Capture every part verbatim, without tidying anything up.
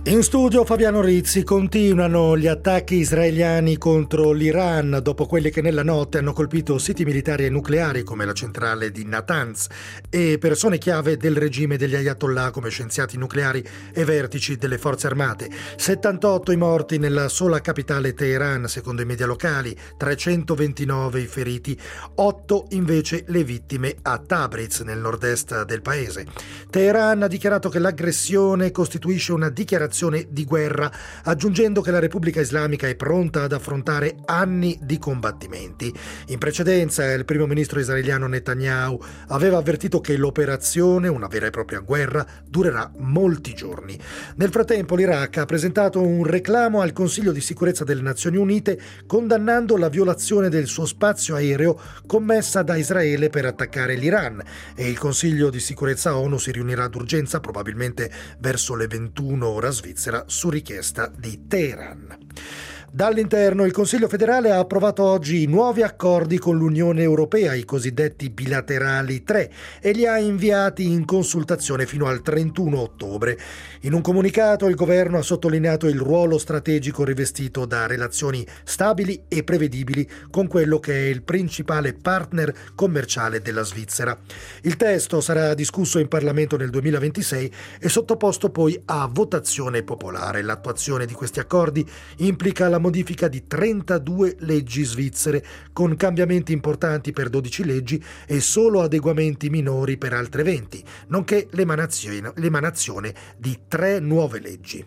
In studio Fabiano Rizzi. Continuano gli attacchi israeliani contro l'Iran dopo quelli che nella notte hanno colpito siti militari e nucleari come la centrale di Natanz e persone chiave del regime degli Ayatollah come scienziati nucleari e vertici delle forze armate. settantotto i morti nella sola capitale Teheran secondo i media locali, trecentoventinove i feriti, otto invece le vittime a Tabriz nel nord-est del paese. Teheran ha dichiarato che l'aggressione costituisce una dichiarazione di guerra, aggiungendo che la Repubblica Islamica è pronta ad affrontare anni di combattimenti. In precedenza il primo ministro israeliano Netanyahu aveva avvertito che l'operazione, una vera e propria guerra, durerà molti giorni. Nel frattempo l'Iraq ha presentato un reclamo al Consiglio di sicurezza delle Nazioni Unite condannando la violazione del suo spazio aereo commessa da Israele per attaccare l'Iran, e il Consiglio di sicurezza ONU si riunirà d'urgenza probabilmente verso le ventuno ora svizzera su richiesta di Teheran. Dall'interno, il Consiglio federale ha approvato oggi nuovi accordi con l'Unione Europea, i cosiddetti bilaterali tre, e li ha inviati in consultazione fino al trentuno ottobre. In un comunicato il governo ha sottolineato il ruolo strategico rivestito da relazioni stabili e prevedibili con quello che è il principale partner commerciale della Svizzera. Il testo sarà discusso in Parlamento nel duemilaventisei e sottoposto poi a votazione popolare. L'attuazione di questi accordi implica la modifica di trentadue leggi svizzere, con cambiamenti importanti per dodici leggi e solo adeguamenti minori per altre venti, nonché l'emanazione, l'emanazione di tre nuove leggi.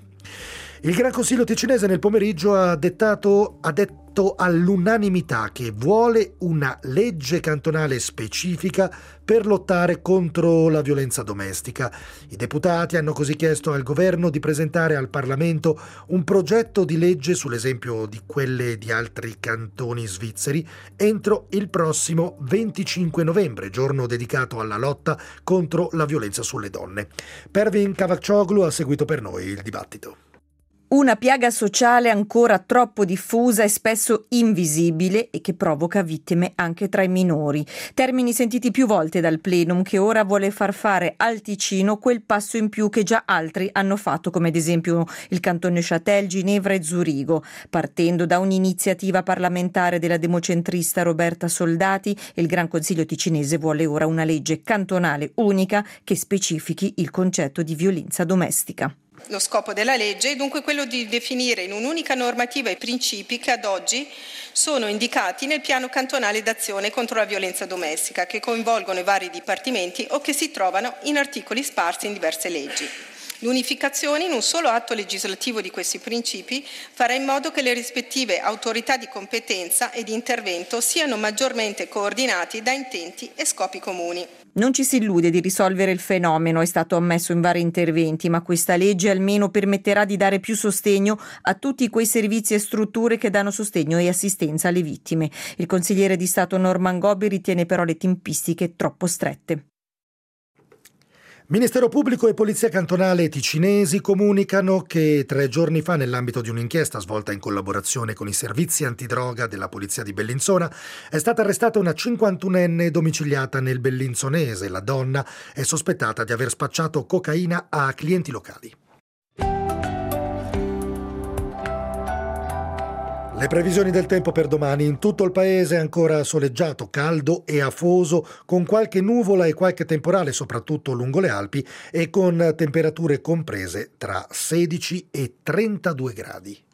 Il Gran Consiglio ticinese nel pomeriggio ha dettato, ha detto all'unanimità che vuole una legge cantonale specifica per lottare contro la violenza domestica. I deputati hanno così chiesto al governo di presentare al Parlamento un progetto di legge sull'esempio di quelle di altri cantoni svizzeri entro il prossimo venticinque novembre, giorno dedicato alla lotta contro la violenza sulle donne. Pervin Cavaccioglu ha seguito per noi il dibattito. Una piaga sociale ancora troppo diffusa e spesso invisibile e che provoca vittime anche tra i minori. Termini sentiti più volte dal plenum, che ora vuole far fare al Ticino quel passo in più che già altri hanno fatto, come ad esempio il Canton Neuchâtel, Ginevra e Zurigo. Partendo da un'iniziativa parlamentare della democentrista Roberta Soldati, il Gran Consiglio ticinese vuole ora una legge cantonale unica che specifichi il concetto di violenza domestica. Lo scopo della legge è dunque quello di definire in un'unica normativa i principi che ad oggi sono indicati nel piano cantonale d'azione contro la violenza domestica, che coinvolgono i vari dipartimenti o che si trovano in articoli sparsi in diverse leggi. L'unificazione in un solo atto legislativo di questi principi farà in modo che le rispettive autorità di competenza e di intervento siano maggiormente coordinati da intenti e scopi comuni. Non ci si illude di risolvere il fenomeno, è stato ammesso in vari interventi, ma questa legge almeno permetterà di dare più sostegno a tutti quei servizi e strutture che danno sostegno e assistenza alle vittime. Il consigliere di Stato Norman Gobbi ritiene però le tempistiche troppo strette. Ministero Pubblico e Polizia Cantonale ticinesi comunicano che tre giorni fa, nell'ambito di un'inchiesta svolta in collaborazione con i servizi antidroga della Polizia di Bellinzona, è stata arrestata una cinquantunenne domiciliata nel bellinzonese. La donna è sospettata di aver spacciato cocaina a clienti locali. Le previsioni del tempo per domani: in tutto il paese ancora soleggiato, caldo e afoso, con qualche nuvola e qualche temporale soprattutto lungo le Alpi e con temperature comprese tra sedici e trentadue gradi.